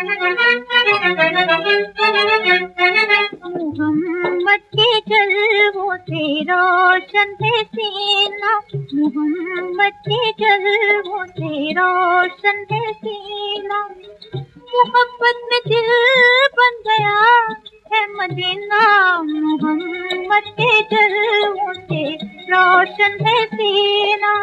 मोहम्मद के जलवों से रोशन है सीना, मोहम्मद के जलवों से रोशन है सीना। मोहब्बत में दिल बन गया है मदीना, मोहम्मद के जलवों से रोशन है सीना।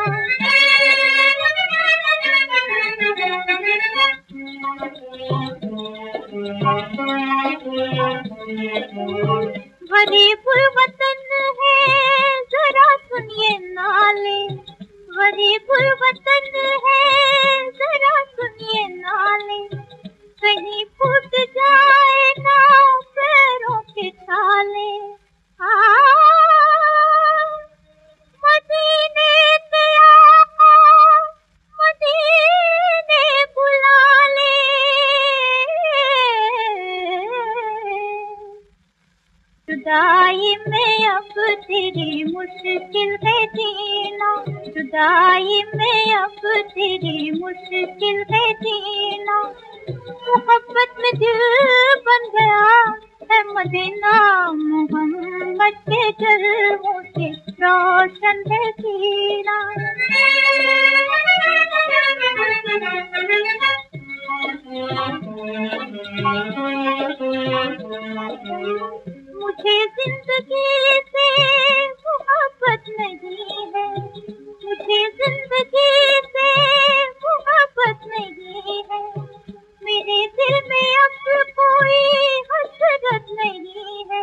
गरीबुल वतन है जरा सुनिए नाले, गरीबुल वतन है जरा सुनिए नाले। कहीं फूट जाए ना पैरों के छाले, मदीने के आका मदीने बुला ले। जुदाई में अब तेरी मुश्किल है जीना, जुदाई में अब तेरी मुश्किल है जीना। मोहब्बत में दिल बन गया है मदीना, मोहम्मद के जलवों से रोशन है सीना। मुझे जिंदगी से मोहब्बत नहीं है, मुझे जिंदगी से मोहब्बत नहीं है। मेरे दिल में अब कोई हसरत नहीं है,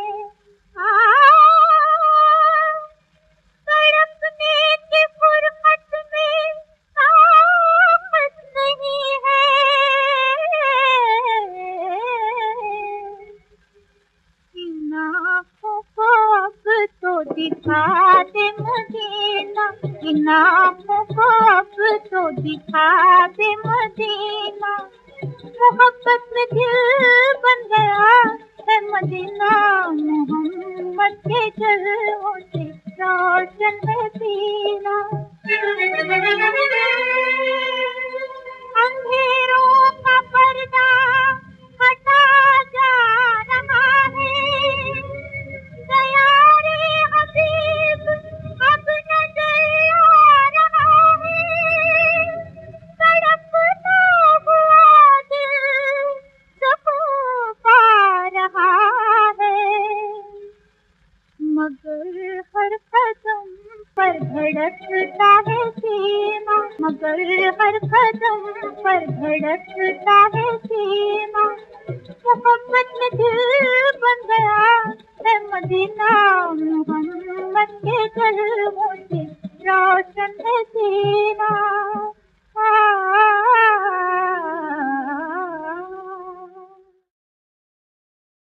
तड़पने की फुरकत में ताकत नहीं है। इन आँखों को अब तो दिखा दे मदीना, इन आँखों को अब तो दिखा दे मदीना। मोहब्बत में दिल बन गया है मदीना, मोहम्मद के जलवों से रोशन है सीना। अंधेरों का पर्दा हटा जा रहा है, दया रे हबीब अब नजर आ रहा है। तड़पता हुआ दिल सुकून पा रहा है, मगर हर कदम पर धड़कता है सीना, मगर हर कदम पर धड़कता है सीना। मोहब्बत में दिल बन गया है मदीना, मोहम्मद के जलवों से रोशन है सीना।